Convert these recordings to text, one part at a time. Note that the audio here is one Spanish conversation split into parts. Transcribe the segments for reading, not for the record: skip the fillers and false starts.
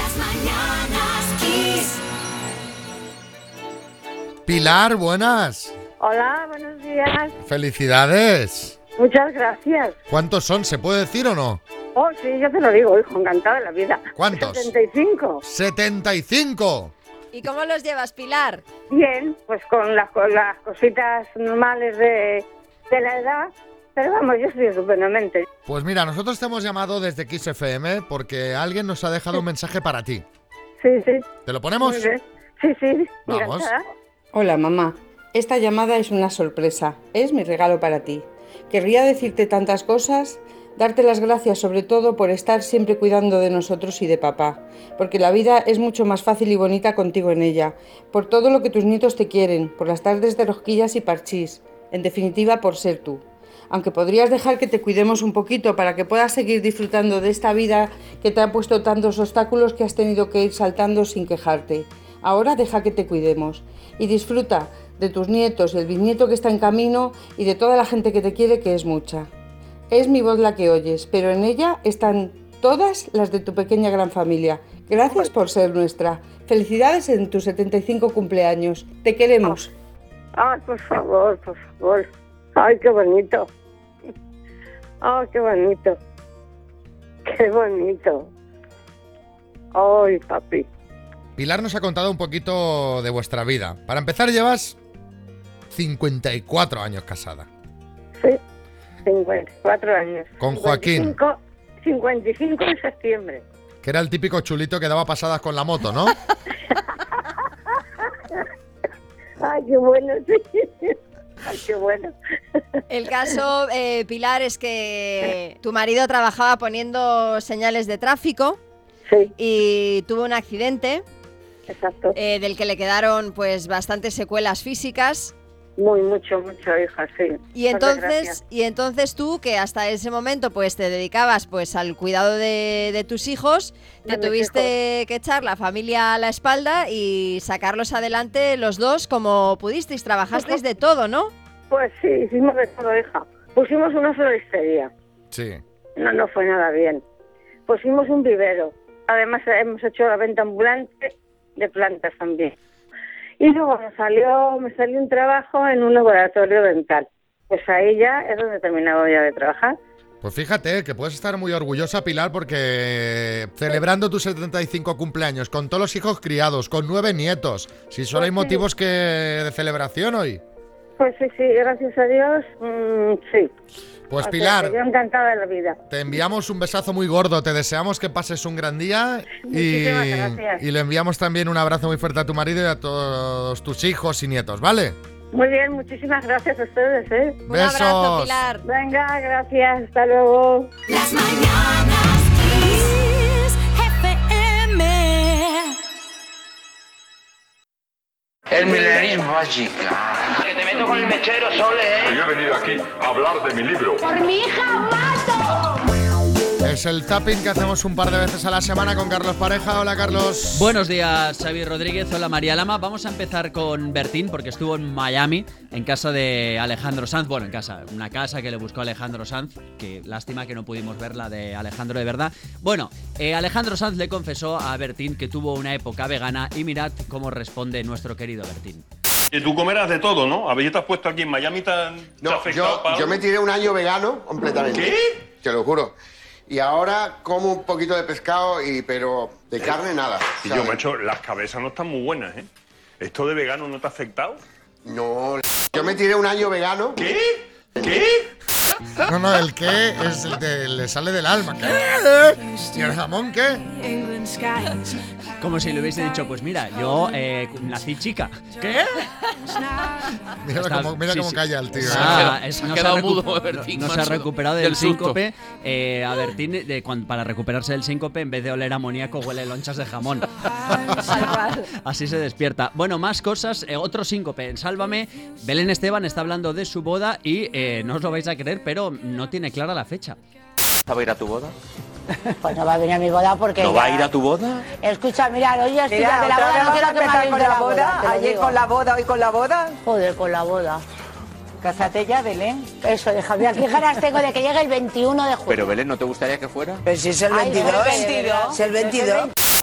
Las mañanas Kiss. Pilar, buenas. Hola, buenos días. Felicidades. Muchas gracias. ¿Cuántos son? ¿Se puede decir o no? Oh, sí, yo te lo digo, hijo, encantada de la vida. ¿Cuántos? 75. 75. ¿Y cómo los llevas, Pilar? Bien, pues con las cositas normales de la edad, pero vamos, yo estoy estupendamente. Pues mira, nosotros te hemos llamado desde Kiss FM porque alguien nos ha dejado un mensaje para ti. Sí, sí. ¿Te lo ponemos? Muy bien. Sí, sí, Vamos. encantada. Hola, mamá. Esta llamada es una sorpresa. Es mi regalo para ti. Querría decirte tantas cosas, darte las gracias sobre todo por estar siempre cuidando de nosotros y de papá, porque la vida es mucho más fácil y bonita contigo en ella, por todo lo que tus nietos te quieren, por las tardes de rosquillas y parchís, en definitiva por ser tú. Aunque podrías dejar que te cuidemos un poquito para que puedas seguir disfrutando de esta vida que te ha puesto tantos obstáculos que has tenido que ir saltando sin quejarte. Ahora deja que te cuidemos y disfruta de tus nietos, el bisnieto que está en camino y de toda la gente que te quiere, que es mucha. Es mi voz la que oyes, pero en ella están todas las de tu pequeña gran familia. Gracias por ser nuestra. Felicidades en tus 75 cumpleaños. Te queremos. Ay, por favor, por favor. Ay, qué bonito. Ay, qué bonito. Qué bonito. Ay, papi. Pilar nos ha contado un poquito de vuestra vida. Para empezar, llevas 54 años casada. Sí, 54 años. Con Joaquín. 55 de septiembre. Que era el típico chulito que daba pasadas con la moto, ¿no? Ay, qué bueno, sí. Ay, qué bueno. El caso, Pilar, es que tu marido trabajaba poniendo señales de tráfico Sí, y tuvo un accidente exacto. del que le quedaron pues bastantes secuelas físicas. Mucho, hija, sí. Y Por desgracia. entonces tú, que hasta ese momento pues te dedicabas pues al cuidado de tus hijos, te De mis tuviste que echar la familia a la espalda y sacarlos adelante los dos como pudisteis. Trabajasteis de todo, ¿no? Pues sí, hicimos de todo, hija. Pusimos una floristería. Sí. No fue nada bien. Pusimos un vivero. Además hemos hecho la venta ambulante de plantas también. Y luego me salió un trabajo en un laboratorio dental. Pues ahí ya es donde terminaba ya de trabajar. Pues fíjate que puedes estar muy orgullosa, Pilar, porque celebrando tus 75 cumpleaños, con todos los hijos criados, con 9 nietos, si solo hay Pues sí. motivos que de celebración hoy. Pues sí, gracias a Dios, sí. Pues O sea, Pilar, que yo encantada de la vida. te enviamos un besazo muy gordo, te deseamos que pases un gran día Muchísimas gracias. y le enviamos también un abrazo muy fuerte a tu marido y a todos tus hijos y nietos, ¿vale? Muy bien, muchísimas gracias a ustedes, ¿eh? Un abrazo, Besos. Pilar. Venga, gracias, hasta luego. Las mañanas Kiss FM. El milenarismo mágica. Que te meto con el mechero, Sole, ¿eh? Yo he venido aquí a hablar de mi libro. Es el tapping que hacemos un par de veces a la semana con Carlos Pareja. Hola, Carlos. Buenos días, Xavi Rodríguez. Hola, María Lama. Vamos a empezar con Bertín porque estuvo en Miami, en casa de Alejandro Sanz. Bueno, en casa, una casa que le buscó Alejandro Sanz. Que lástima que no pudimos ver la de Alejandro de verdad. Bueno, Alejandro Sanz le confesó a Bertín que tuvo una época vegana y mirad cómo responde nuestro querido Bertín. Y tú comerás de todo, ¿no? A ver, ¿ya te has puesto aquí en Miami? ¿Te ha No, afectado para yo algo? me tiré un año vegano completamente. ¿Qué? Te lo juro. Y ahora como un poquito de pescado, pero de carne nada. Y ¿sabes? yo, macho, las cabezas no están muy buenas, ¿eh? ¿Esto de vegano no te ha afectado? No, yo me tiré un año vegano. ¿Qué? ¿Qué? No, el qué es el que le sale del alma. ¿Qué? ¿Y el jamón qué? Como si le hubiese dicho, pues mira, yo nací chica. ¿Qué? Mira Está- cómo sí, sí. calla el tío. No se ha recuperado macho, recuperado del del susto. síncope. A Bertín, para recuperarse del síncope, en vez de oler amoníaco, huele lonchas de jamón. Así se despierta. Bueno, más cosas. Otro síncope en Sálvame. Belén Esteban está hablando de su boda y no os lo vais a creer, pero no tiene clara la fecha. ¿Va a ir a tu boda? Pues no va a venir a mi boda porque... ¿No va a ir a tu boda? Escucha, mira, hoy ya estoy ya de la otra boda, vez no quiero vamos a que me empezar hables con de la boda, te lo ayer digo. con la boda, hoy con la boda. Joder, con la boda. Cásate ya, Belén. Eso, déjame. Aquí ganas tengo de que llegue el 21 de julio. Pero Belén, ¿no te gustaría que fuera? Pero si es el Ay, 22. es el 22. Es el 22.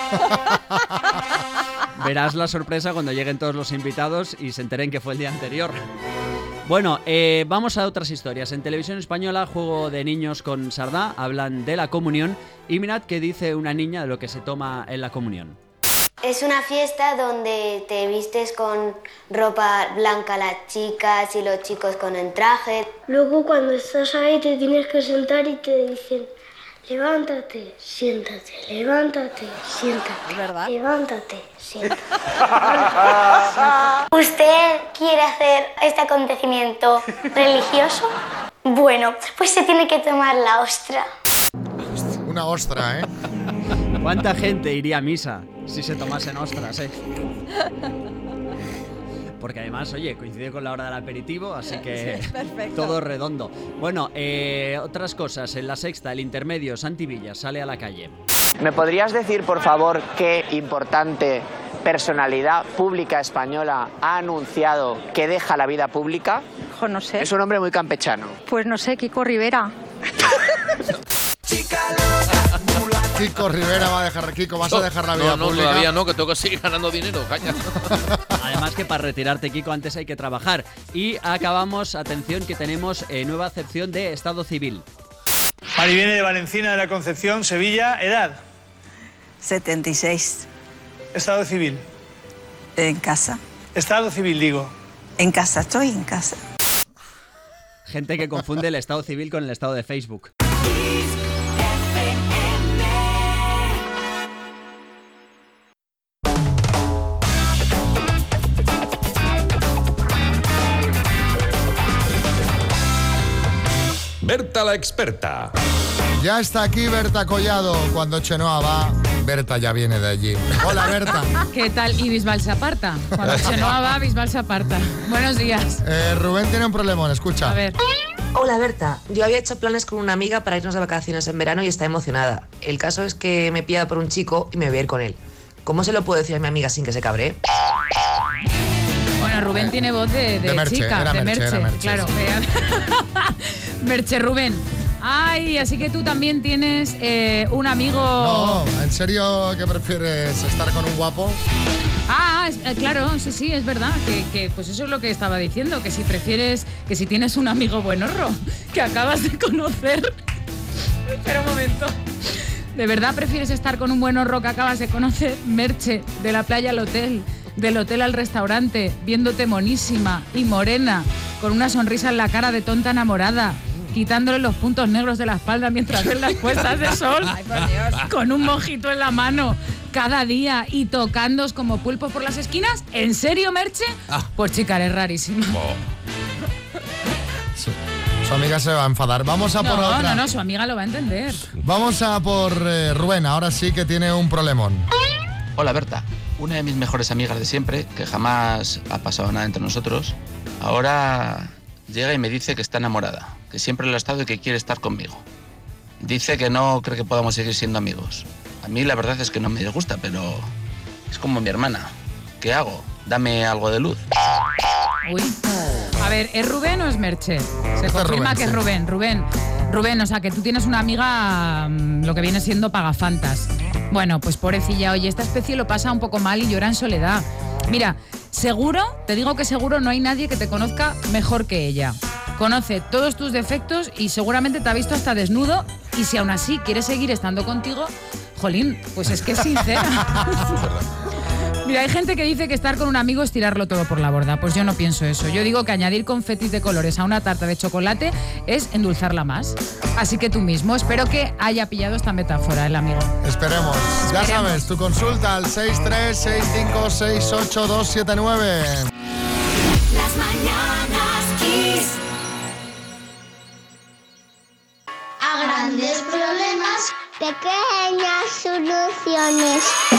Verás la sorpresa cuando lleguen todos los invitados y se enteren que fue el día anterior. Bueno, vamos a otras historias. En Televisión Española, Juego de Niños con Sardá, hablan de la comunión. Y mirad qué dice una niña de lo que se toma en la comunión. Es una fiesta donde te vistes con ropa blanca las chicas y los chicos con el traje. Luego cuando estás ahí te tienes que sentar y te dicen: levántate, siéntate, levántate, siéntate, ¿Es verdad? levántate, siéntate. ¿Usted quiere hacer este acontecimiento religioso? Bueno, pues se tiene que tomar la ostra. Una ostra, ¿eh? ¿Cuánta gente iría a misa si se tomasen ostras, Porque además, oye, coincide con la hora del aperitivo, así que Sí, perfecto. todo redondo. Bueno, otras cosas. En La Sexta, El Intermedio, Santi Villa sale a la calle. ¿Me podrías decir, por favor, qué importante personalidad pública española ha anunciado que deja la vida pública? No sé. Es un hombre muy campechano. Pues no sé, Kiko Rivera. Kiko Rivera va a dejar... Kiko, vas a dejar la vida no, pública. todavía no, que tengo que seguir ganando dinero, calla. Además que para retirarte, Kiko, antes hay que trabajar. Y acabamos, atención, que tenemos nueva acepción de Estado Civil. Mariviene de Valencina de la Concepción, Sevilla, edad. 76. Estado civil. En casa. Estado civil, digo. En casa, estoy en casa. Gente que confunde el Estado Civil con el estado de Facebook. Berta la experta. Ya está aquí Berta Collado. Cuando Chenoa va, Berta ya viene de allí. Hola, Berta. ¿Qué tal? Y Bisbal se aparta. Cuando Chenoa va, Bisbal se aparta. Buenos días. Rubén tiene un problemón, escucha. A ver. Hola Berta, yo había hecho planes con una amiga para irnos de vacaciones en verano y está emocionada. El caso es que me pilla por un chico y me voy a ir con él. ¿Cómo se lo puedo decir a mi amiga sin que se cabree? Bueno, Rubén tiene voz de Merche, chica, era de Merche, Merche, claro. Merche Rubén. Ay, así que tú también tienes un amigo... No, ¿en serio que prefieres estar con un guapo? Claro, sí, es verdad, que pues eso es lo que estaba diciendo, que si prefieres, que si tienes un amigo buenorro que acabas de conocer... Espera un momento. ¿De verdad prefieres estar con un buenorro que acabas de conocer? Merche, de la playa al hotel, del hotel al restaurante, viéndote monísima y morena, con una sonrisa en la cara de tonta enamorada, quitándole los puntos negros de la espalda mientras ven las puestas de sol. Ay, por Dios. Con un mojito en la mano cada día y tocándos como pulpos por las esquinas. ¿En serio, Merche? Pues chica, eres rarísima. Su amiga se va a enfadar. Vamos a por otra. No, su amiga lo va a entender. Vamos a por Rubén, ahora sí que tiene un problemón. Hola Berta, una de mis mejores amigas de siempre, que jamás ha pasado nada entre nosotros, ahora llega y me dice que está enamorada, que siempre lo ha estado y que quiere estar conmigo. Dice que no cree que podamos seguir siendo amigos. A mí la verdad es que no me disgusta, pero es como mi hermana. ¿Qué hago? Dame algo de luz. Uy. A ver, ¿es Rubén o es Merche? Se confirma Rubén, que es sí. Rubén, o sea, que tú tienes una amiga, lo que viene siendo pagafantas. Bueno, pues pobrecilla, oye, esta especie lo pasa un poco mal y llora en soledad. Mira, seguro, te digo que seguro no hay nadie que te conozca mejor que ella. Conoce todos tus defectos y seguramente te ha visto hasta desnudo, y si aún así quiere seguir estando contigo, jolín, pues es que es sincera. Mira, hay gente que dice que estar con un amigo es tirarlo todo por la borda. Pues yo no pienso eso. Yo digo que añadir confetis de colores a una tarta de chocolate es endulzarla más. Así que tú mismo, espero que haya pillado esta metáfora el amigo. Esperemos. Ya sabes, tu consulta al 636568279. Las mañanas Kiss. A grandes problemas, pequeñas soluciones.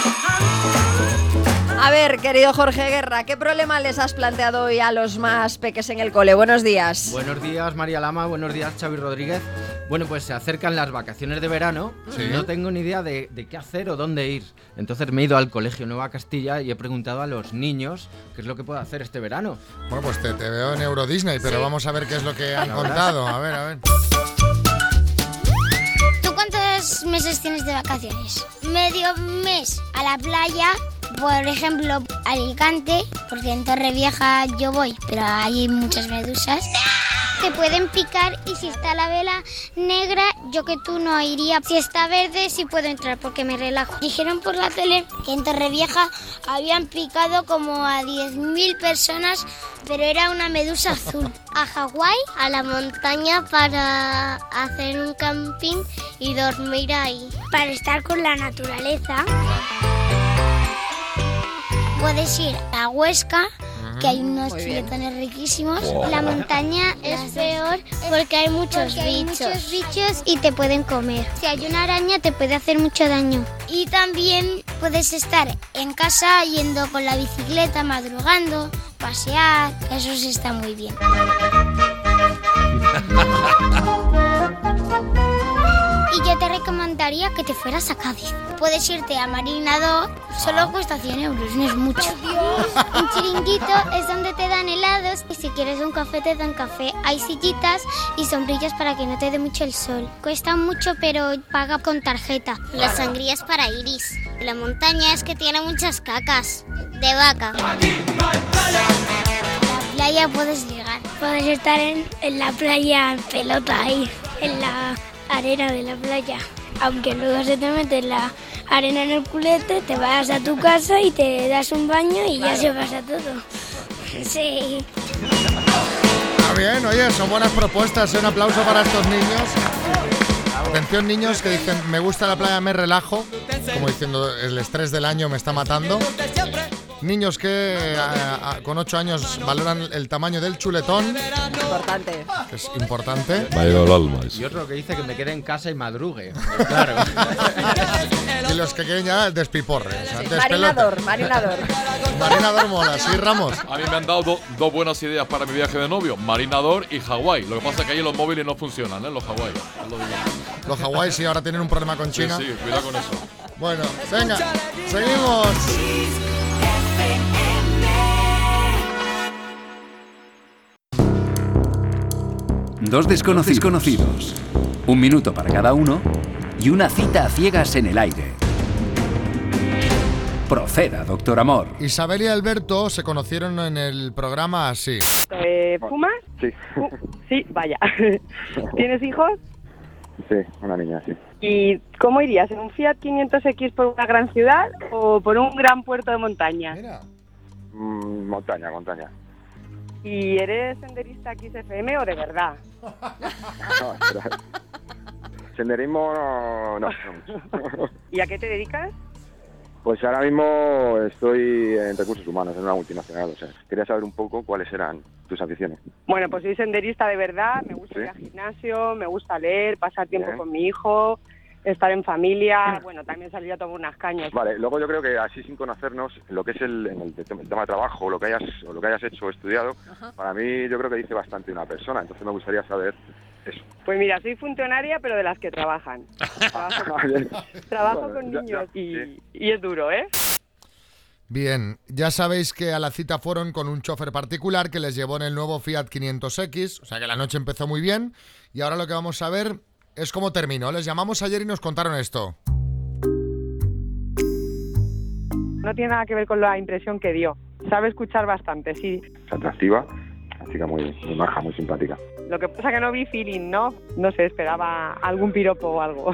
A ver, querido Jorge Guerra, ¿qué problema les has planteado hoy a los más peques en el cole? Buenos días. Buenos días, María Lama. Buenos días, Xavi Rodríguez. Bueno, pues se acercan las vacaciones de verano. Sí. No tengo ni idea de qué hacer o dónde ir. Entonces me he ido al Colegio Nueva Castilla y he preguntado a los niños qué es lo que puedo hacer este verano. Bueno, pues te veo en Euro Disney, pero vamos a ver qué es lo que han contado. A ver. ¿Tú cuántos ¿Cuántos meses tienes de vacaciones? Medio mes a la playa, por ejemplo, Alicante, porque en Torrevieja yo voy, pero hay muchas medusas. Te pueden picar y si está la vela negra, yo que tú no iría. Si está verde, sí puedo entrar porque me relajo. Dijeron por la tele que en Torrevieja habían picado como a 10.000 personas, pero era una medusa azul. A Hawái, a la montaña para hacer un camping y dormir ahí. Para estar con la naturaleza. Puedes ir a Huesca, que hay unos chuletones riquísimos. Wow. La montaña es peor porque hay muchos bichos y te pueden comer. Si hay una araña te puede hacer mucho daño. Y también puedes estar en casa yendo con la bicicleta, madrugando, pasear. Eso sí está muy bien. Y yo te recomendaría que te fueras a Cádiz. Puedes irte a Marinador, solo cuesta 100 euros, no es mucho. En Chiringuito es donde te dan helados y si quieres un café te dan café. Hay sillitas y sombrillas para que no te dé mucho el sol. Cuesta mucho pero paga con tarjeta. La sangría es para Iris. La montaña es que tiene muchas cacas de vaca. La playa puedes llegar. Puedes estar en la playa en pelota ahí, en la arena de la playa. Aunque luego se te mete la arena en el culete, te vas a tu casa y te das un baño y ya se pasa todo. Sí. Está bien, oye, son buenas propuestas. Un aplauso para estos niños. Atención, niños que dicen, me gusta la playa, me relajo. Como diciendo, el estrés del año me está matando. Niños que con 8 años valoran el tamaño del chuletón. Importante. Que es importante. Me ha llegado el alma. Y otro que dice que me quede en casa y madrugue. Claro. Y los que quieren ya despiporre. O sea, Marinador. Marinador mola, ¿sí, Ramos? A mí me han dado dos buenas ideas para mi viaje de novio: Marinador y Hawái. Lo que pasa es que ahí los móviles no funcionan, ¿eh? Los Hawái. Los Hawái sí, ahora tienen un problema con China. Sí, cuidado con eso. Bueno, venga, seguimos. Dos desconocidos, un minuto para cada uno y una cita a ciegas en el aire. Proceda, doctor Amor. Isabel y Alberto se conocieron en el programa así. ¿Fumas? Sí. Sí, vaya. ¿Tienes hijos? Sí, una niña, sí. ¿Y cómo irías? ¿En un Fiat 500X por una gran ciudad o por un gran puerto de montaña? Montaña. ¿Y eres senderista XFM o de verdad? No, espera. Senderismo no. ¿Y a qué te dedicas? Pues ahora mismo estoy en recursos humanos, en una multinacional. O sea, quería saber un poco cuáles eran tus aficiones. Bueno, pues soy senderista de verdad, me gusta ir al gimnasio, me gusta leer, pasar tiempo con mi hijo, estar en familia, bueno, también salir a tomar unas cañas. Vale, luego yo creo que así sin conocernos, lo que es el tema de trabajo, lo que hayas hecho o estudiado, para mí yo creo que dice bastante de una persona, entonces me gustaría saber eso. Pues mira, soy funcionaria, pero de las que trabajan. Trabajo con niños y es duro, ¿eh? Bien, ya sabéis que a la cita fueron con un chofer particular que les llevó en el nuevo Fiat 500X, o sea que la noche empezó muy bien y ahora lo que vamos a ver es cómo terminó. Les llamamos ayer y nos contaron esto. No tiene nada que ver con la impresión que dio. Sabe escuchar bastante, sí. Es atractiva, una chica muy maja, muy simpática. Lo que pasa que no vi feeling, ¿no? No sé, esperaba algún piropo o algo.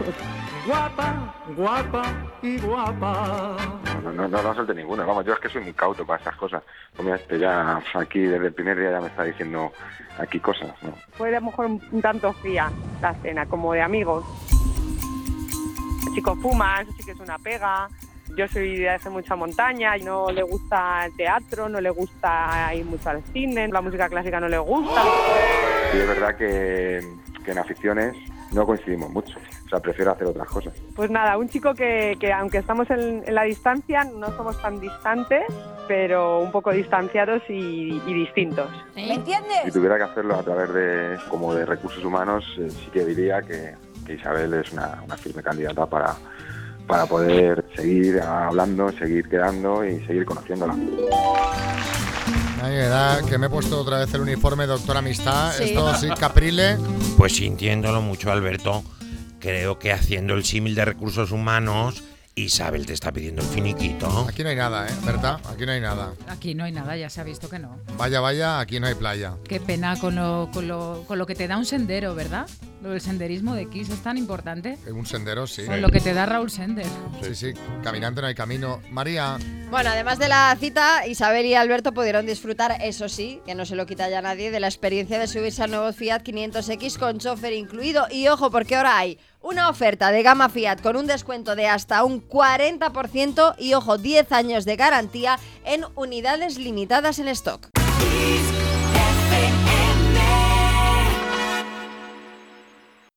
Guapa y guapa. No solté ninguno. Vamos, yo es que soy muy cauto para esas cosas. Pues mira, ya aquí desde el primer día ya me está diciendo aquí cosas, ¿no? Fue a lo mejor un tanto fría la cena, como de amigos. El chico fuma, eso sí que es una pega. Yo soy de hacer mucha montaña y no le gusta el teatro, no le gusta ir mucho al cine, la música clásica no le gusta. Y es verdad que en aficiones no coincidimos mucho. O sea, prefiero hacer otras cosas. Pues nada, un chico que aunque estamos en la distancia, no somos tan distantes, pero un poco distanciados y distintos. ¿Me entiendes? Si tuviera que hacerlo a través de recursos humanos, sí que diría que Isabel es una firme candidata para poder seguir hablando, seguir quedando y seguir conociéndola. Ay, edad, que me he puesto otra vez el uniforme Doctor Amistad. Sí. Esto sí, Caprile. Pues sintiéndolo mucho, Alberto, creo que haciendo el símil de recursos humanos, Isabel te está pidiendo el finiquito. Aquí no hay nada, ¿verdad? Aquí no hay nada. Aquí no hay nada, ya se ha visto que no. Vaya, aquí no hay playa. Qué pena con lo que te da un sendero, ¿verdad? Lo del senderismo de Kiss es tan importante. Un sendero, sí. Con lo que te da Raúl Sender. Sí, caminante no hay camino. María. Bueno, además de la cita, Isabel y Alberto pudieron disfrutar, eso sí, que no se lo quita ya nadie, de la experiencia de subirse al nuevo Fiat 500X con chofer incluido. Y ojo, porque ahora hay una oferta de gama Fiat con un descuento de hasta un 40% y, ojo, 10 años de garantía en unidades limitadas en stock.